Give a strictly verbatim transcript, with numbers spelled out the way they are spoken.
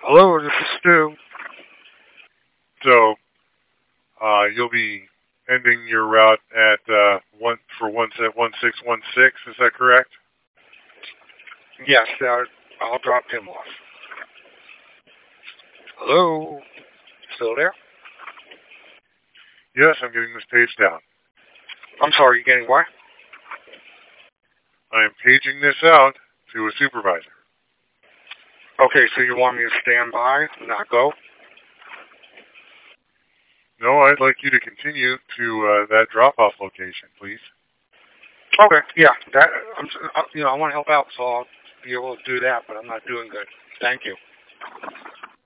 Hello, this is Stu. So, uh, you'll be ending your route at uh, one for one set one six one six. Is that correct? Yes, uh, I'll drop him off. Hello, still there? Yes, I'm getting this page down. I'm sorry, you getting what? I am paging this out to a supervisor. Okay, so you want me to stand by, not go? No, I'd like you to continue to uh, that drop-off location, please. Okay, yeah, that I'm, uh, you know, I want to help out, so I'll be able to do that, but I'm not doing good. Thank you.